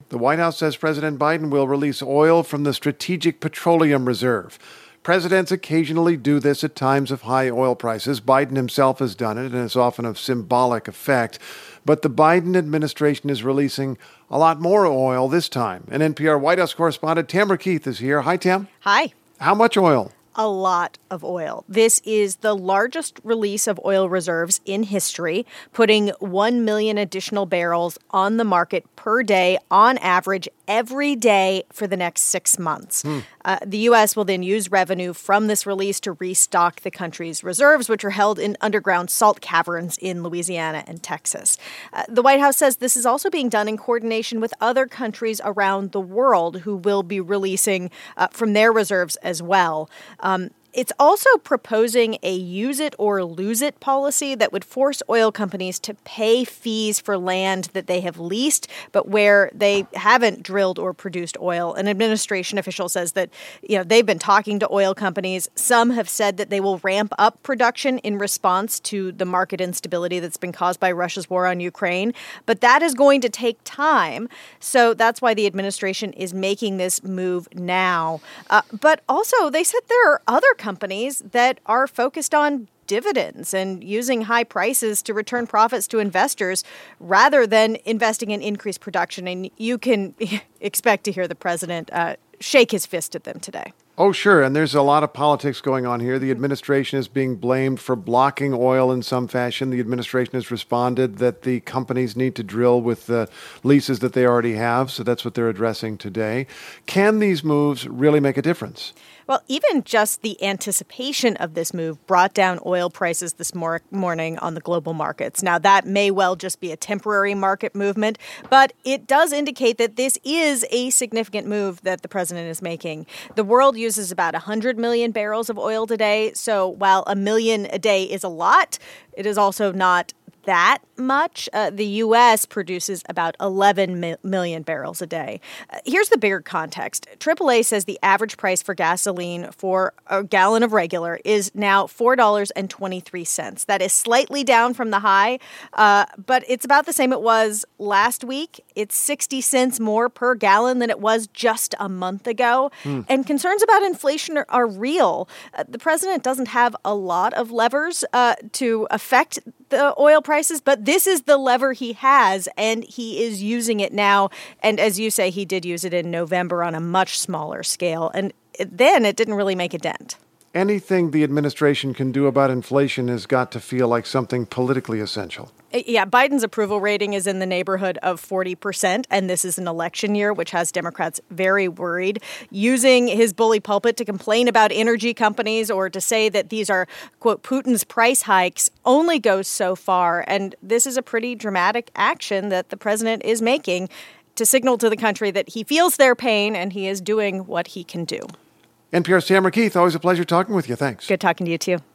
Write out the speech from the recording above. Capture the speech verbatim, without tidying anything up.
The White House says President Biden will release oil from the Strategic Petroleum Reserve. Presidents occasionally do this at times of high oil prices. Biden himself has done it, and it's often of symbolic effect. But the Biden administration is releasing a lot more oil this time. And N P R White House correspondent Tamara Keith is here. Hi, Tam. Hi. How much oil? A lot of oil. This is the largest release of oil reserves in history, putting one million additional barrels on the market per day on average every day for the next six months. Hmm. Uh, the U S will then use revenue from this release to restock the country's reserves, which are held in underground salt caverns in Louisiana and Texas. Uh, the White House says this is also being done in coordination with other countries around the world who will be releasing uh, from their reserves as well. Um, It's also proposing a use it or lose it policy that would force oil companies to pay fees for land that they have leased, but where they haven't drilled or produced oil. An administration official says that, you know, they've been talking to oil companies. Some have said that they will ramp up production in response to the market instability that's been caused by Russia's war on Ukraine. But that is going to take time. So that's why the administration is making this move now. Uh, but also, they said there are other companies that are focused on dividends and using high prices to return profits to investors rather than investing in increased production. And you can expect to hear the president uh, shake his fist at them today. Oh, sure. And there's a lot of politics going on here. The administration is being blamed for blocking oil in some fashion. The administration has responded that the companies need to drill with the leases that they already have. So that's what they're addressing today. Can these moves really make a difference? Well, even just the anticipation of this move brought down oil prices this mor- morning on the global markets. Now, that may well just be a temporary market movement, but it does indicate that this is a significant move that the president is making. The world uses about one hundred million barrels of oil today. So while a million a day is a lot, it is also not that much. Uh, the U S produces about eleven mi- million barrels a day. Uh, here's the bigger context. triple A says the average price for gasoline for a gallon of regular is now four dollars and twenty-three cents. That is slightly down from the high, uh, but it's about the same it was last week. It's sixty cents more per gallon than it was just a month ago. Mm. And concerns about inflation are, are real. Uh, the president doesn't have a lot of levers uh, to affect the oil prices, but this is the lever he has, and he is using it now. And as you say, he did use it in November on a much smaller scale. And then it didn't really make a dent. Anything the administration can do about inflation has got to feel like something politically essential. Yeah, Biden's approval rating is in the neighborhood of forty percent, and this is an election year, which has Democrats very worried. Using his bully pulpit to complain about energy companies or to say that these are, quote, Putin's price hikes only goes so far. And this is a pretty dramatic action that the president is making to signal to the country that he feels their pain and he is doing what he can do. N P R's Tamara Keith, always a pleasure talking with you. Thanks. Good talking to you, too.